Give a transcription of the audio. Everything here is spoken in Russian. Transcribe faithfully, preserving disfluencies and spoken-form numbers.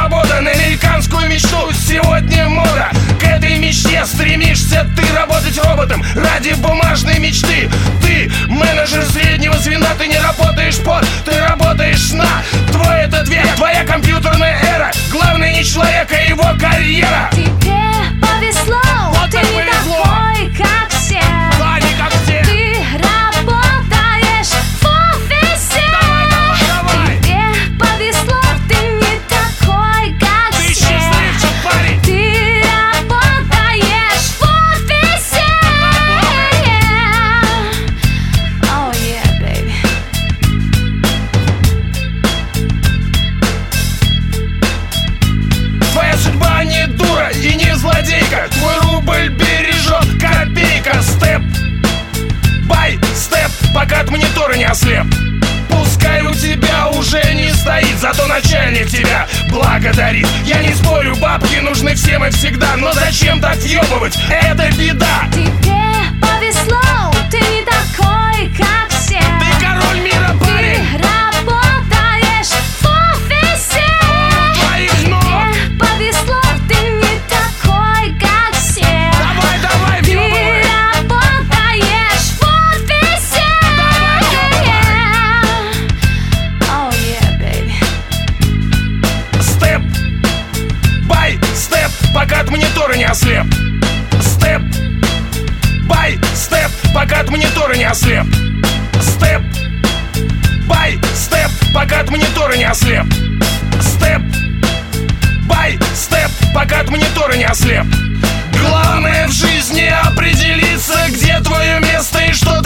свобода, на американскую мечту сегодня мода. К этой мечте стремишься ты работать роботом ради бумажной мечты. Ты менеджер среднего звена, ты не работаешь под, ты работаешь на. Твой этот век, твоя компьютерная эра. Главное не человек, а его карьера. Тебе повезло, вот ты не повезло. такой, как все. Да, не как все. Ты работаешь в офисе. Давай, давай, давай. Тебе повезло, ты не такой, как Ты все. счастливчик, парень. Ты работаешь в офисе. Oh yeah, baby. Твоя судьба не дура и не злодейка. Твой рубль бережет копейка. Степ бай степ, пока от монитора не ослеп. Пускай у тебя уже не стоит, зато начальник тебя благодарит. Я не спорю, бабки нужны всем и всегда, но зачем так въебывать? Это беда. Тебе повезло, ты не такой, как все. Ты король мира, парень. Ты работаешь в офисе. Твоих ног. Тебе повезло, ты не такой, как все. Давай, давай, Ты въебывай. работаешь в офисе. Oh yeah, baby. Степ бай степ, пока от монитора не ослеп. Степ бай степ, пока от монитора не ослеп. Степ бай степ, пока от монитора не ослеп. Степ бай степ, пока от монитора не ослеп. Главное в жизни определиться, где твое место и что